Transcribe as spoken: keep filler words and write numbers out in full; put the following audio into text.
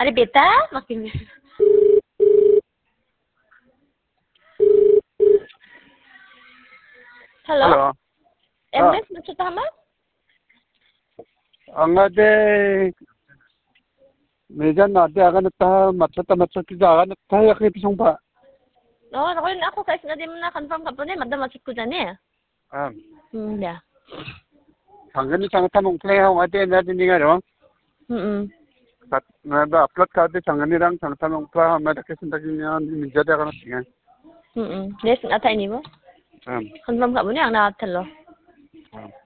Hari beta makin. Halo. Halo. M S maksud apa? Angade mejan nade agan ta matata matata agan ta yakit songpa. Oh, ako ako kasi na din na confirm ka po ni madam masuk ko dyan eh. Um. Hmm, ya. Sangani sangta mongklay ha ngade na din nga ro. Hmm. Tat na ba upload ka de sangani rang sangta mongkla ma da kesin da nya ni jada kana singa. Hmm. Yes, atay ni mo. Um. Confirm ka po ni ang natal lo. Um.